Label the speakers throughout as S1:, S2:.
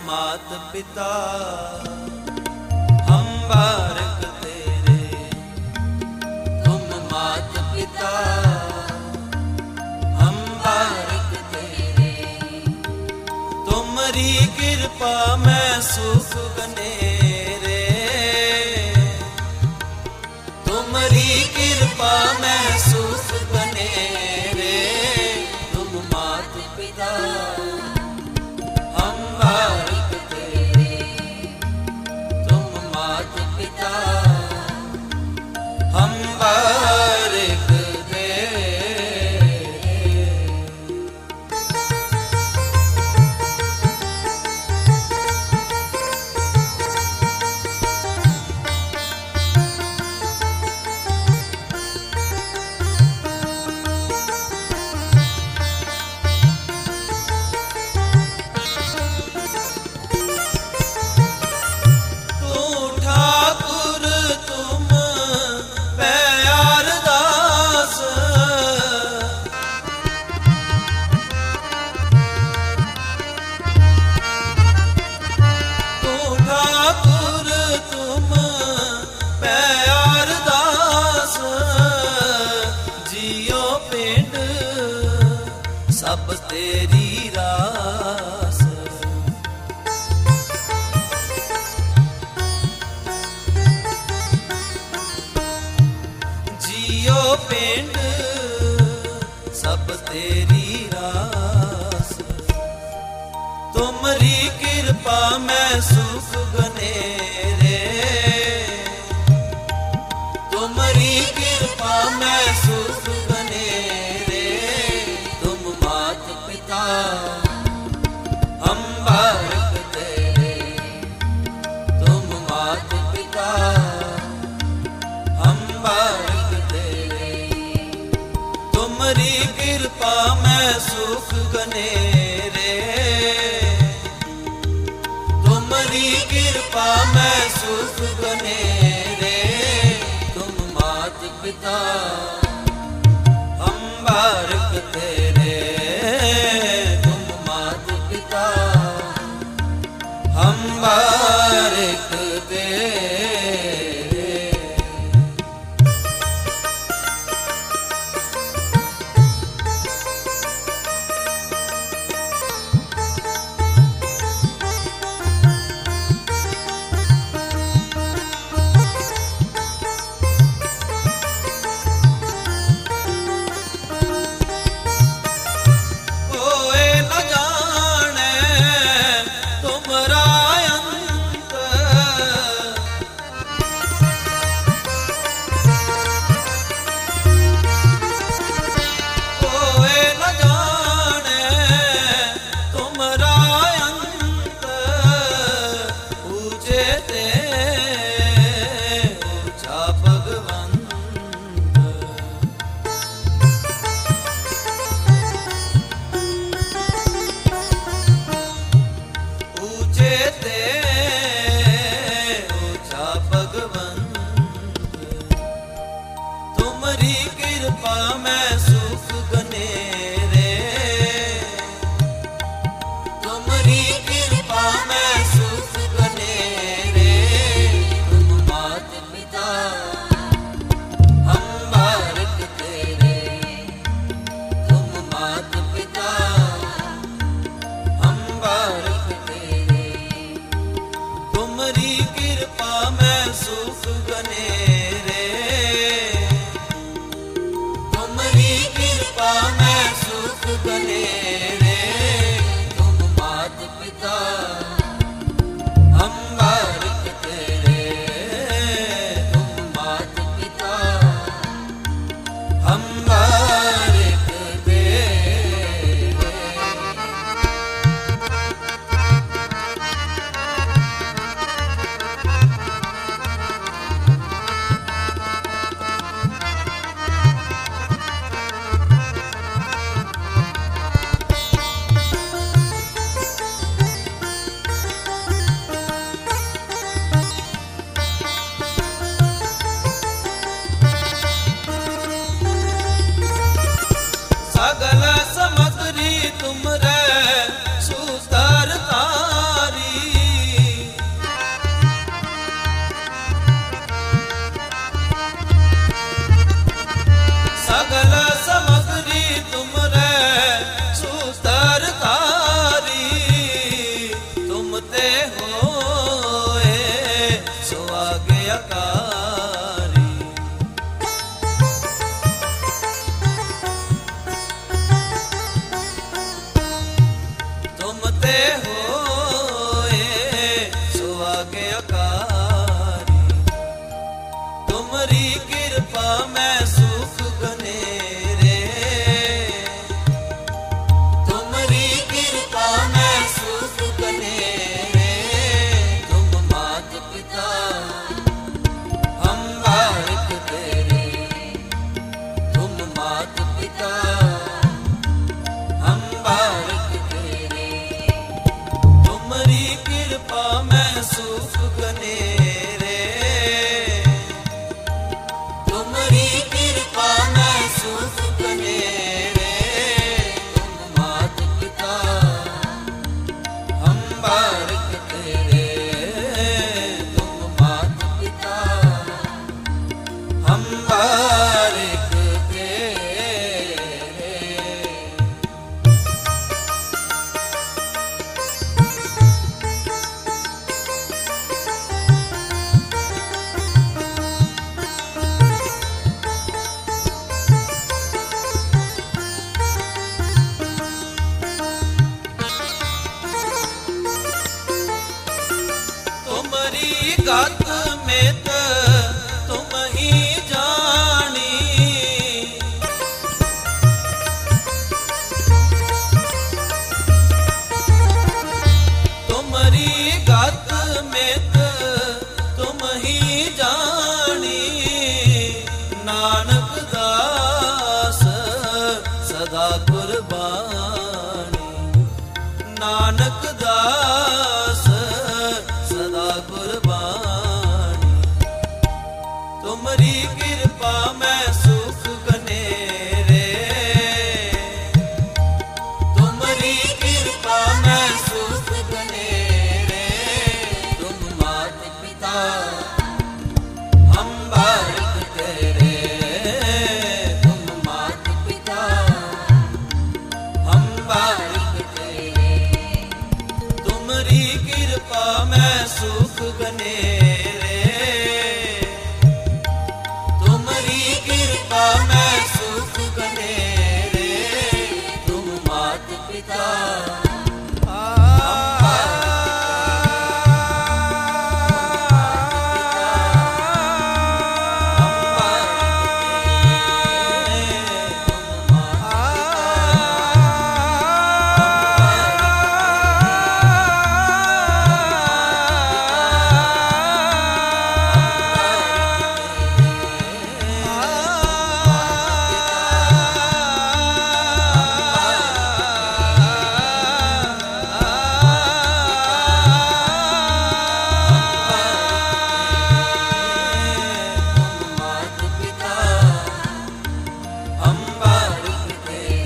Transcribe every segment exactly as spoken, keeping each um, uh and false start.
S1: मात पिता हम बारक तेरे, तुम मात पिता हम बारक तेरे। तुम्हारी कृपा में सुख गनेरे, तुम्हारी कृपा में सुख गनेरे। तुम मात पिता हम बारक तेरे, तुम मात पिता हम बारक सब तेरी रास। जियो पिंड सब तेरी रास। तुम्हारी कृपा में सुख गनेरे, तुम्हारी कृपा में सुख गनेरे। तुम मात पिता हम बारक तेरे, तुम मात पिता हम बारक तेरे। तुम्हारी कृपा में सुख गनेरे, तुम्हारी कृपा में सुख गनेरे। तुम मात पिता हम बारक तेरे, तुम मात पिता हम बारक तेरे। तुम रे सुतर तारी। सगल समग्री तुमरे सूतर तारी, तुम ते होए सो आज्ञाकारी। तुम ते होए सो आज्ञाकारी, तुमरी कृपा में सुख घनेरे, तुमरी कृपा में सुख घनेरे। तुम मात पिता हम बारिक तेरे, तुम मात पिता हम बारिक तेरे। तुमरी कृपा में सुख घनेरे, तुमरी कृपा में सुख घनेरे। तुम मात पिता हम बारिक तेरे, तुम मात पिता हम बारिक तेरे। तुमरी गत में त तुम ही जानी, तुमरी गत में त तुम ही जानी। नानक दास सदा कुर्बानी, नानक दास सदा कुर्बानी। तुमरी कृपा में सुख घनेरे, तुमरी कृपा में सुख घनेरे। तुम मात पिता हम बारिक तेरे, तुम मात पिता हम बारिक तेरे। तुमरी कृपा में सुख घनेरे, तुमरी कृपा में सुख घनेरे। तुम मात पिता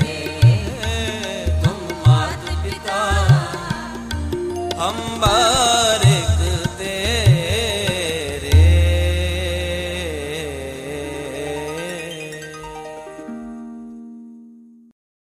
S1: हम